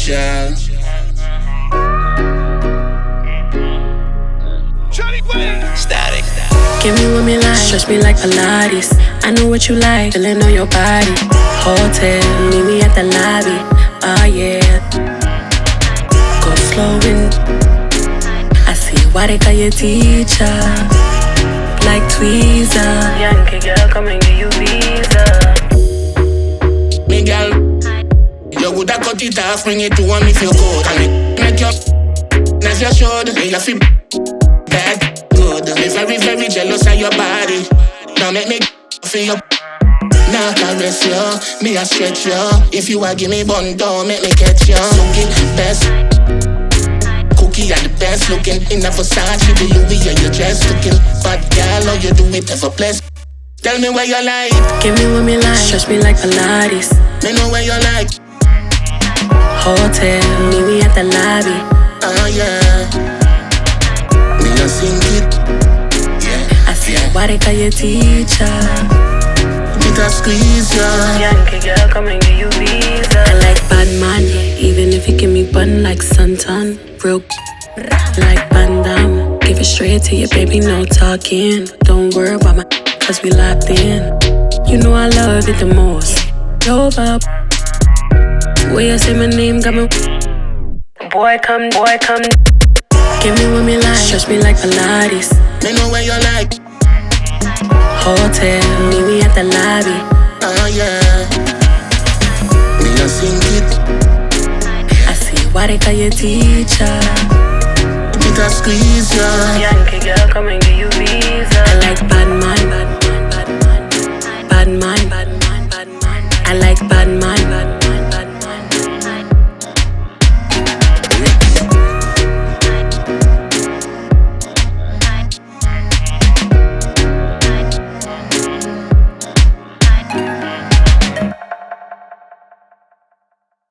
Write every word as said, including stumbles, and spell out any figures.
teacher. Static. Give me what me like, stretch me like Pilates. I know what you like, feeling on your body. Hotel, meet me at the lobby. Oh yeah. Go slow and I see why they call you teacher. Like tweezer. Yankee girl, come and get you visa. Me girl, you woulda cut it off, bring it to one if you could. And me make you as you should. Me you feel bad, good. Me very, very jealous of your body. Now make me feel you. Now caress you, me a stretch you. If you a give me bun down, make me catch you. Looking best, cookie are the best looking. In a Versace, the Louis, yeah you dress looking. But girl, how you do it ever blessed. Tell me where you like. Give me what me like, stretch me like Pilates. Me know where you like. Hotel, meet me at the lobby. Oh yeah. Me a sing it. Yeah. I see why they call you teacher. Me a squeeze ya. Yankee girl, come and get you visa. I like bad man, even if you give me bun like Santan. Real like Van Damme. Give it straight to you, baby, no talking. Don't worry about my, cause we locked in. You know I love it the most. Yo, Bob. Where you say my name, got me. Boy, come, boy, come. Give me what me like, stretch me like Pilates. Me know where you like. Hotel, meet me at the lobby. Oh yeah. Me a sing it. I see why they call you teacher. Me a squeeze ya. Yankee girl, come and get you visa. I like bad man, bad man, bad man, bad man, bad man, bad man. I like bad man, bad man.